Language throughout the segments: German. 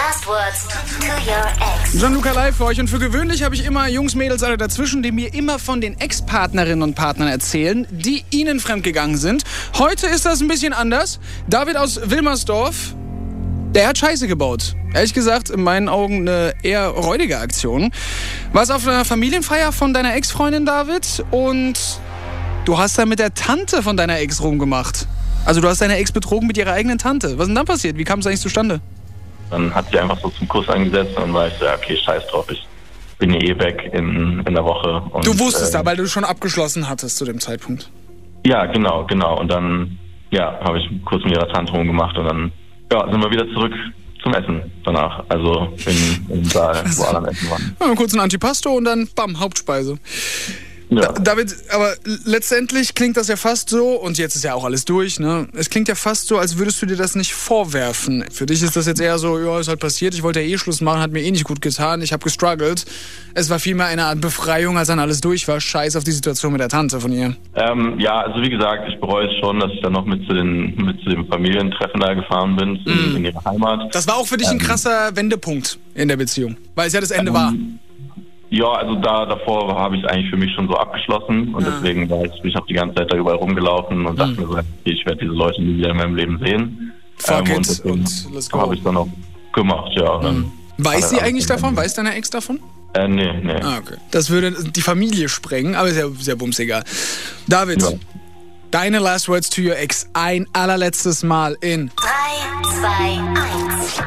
Last words to your ex. Gianluca live für euch und für gewöhnlich habe ich immer Jungs, Mädels alle dazwischen, die mir immer von den Ex-Partnerinnen und Partnern erzählen, die ihnen fremdgegangen sind. Heute ist das ein bisschen anders. David aus Wilmersdorf, der hat Scheiße gebaut. Ehrlich gesagt, in meinen Augen eine eher räudige Aktion. Warst auf einer Familienfeier von deiner Ex-Freundin, David, und du hast da mit der Tante von deiner Ex rumgemacht. Also du hast deine Ex betrogen mit ihrer eigenen Tante. Was ist denn dann passiert? Wie kam es eigentlich zustande? Dann hat sie einfach so zum Kuss angesetzt und dann war ich so, ja, okay, scheiß drauf, ich bin eh weg in der Woche. Und, du wusstest da, weil du schon abgeschlossen hattest zu dem Zeitpunkt. Ja, genau. Und dann habe ich kurz mit ihrer Tante rumgemacht und dann sind wir wieder zurück zum Essen danach. Also im Saal, wo alle am Essen waren. Ja, kurz ein Antipasto und dann, bam, Hauptspeise. Ja. David, aber letztendlich klingt das ja fast so, und jetzt ist ja auch alles durch, ne? Es klingt ja fast so, als würdest du dir das nicht vorwerfen. Für dich ist das jetzt eher so, ja, ist halt passiert, ich wollte ja eh Schluss machen, hat mir eh nicht gut getan, ich habe gestruggelt. Es war vielmehr eine Art Befreiung, als dann alles durch war. Scheiß auf die Situation mit der Tante von ihr. Also wie gesagt, ich bereue es schon, dass ich dann noch mit zu dem Familientreffen da gefahren bin, in ihre Heimat. Das war auch für dich ein krasser Wendepunkt in der Beziehung, weil es ja das Ende war. Ja, also davor habe ich es eigentlich für mich schon so abgeschlossen und deswegen war ich habe die ganze Zeit da überall rumgelaufen und dachte mir so, okay, ich werde diese Leute nie wieder in meinem Leben sehen. Fuck it und let's go. Habe ich dann auch gemacht, ja. Und dann weiß sie eigentlich davon? Weiß deine Ex davon? Nee. Ah, okay. Das würde die Familie sprengen, aber ist ja sehr bumsegal. David, deine last words to your ex. Ein allerletztes Mal in 3, 2, 1.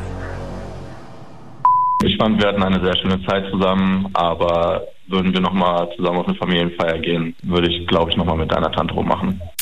Ich fand, wir hatten eine sehr schöne Zeit zusammen, aber würden wir nochmal zusammen auf eine Familienfeier gehen, würde ich, glaube ich, nochmal mit deiner Tante rummachen.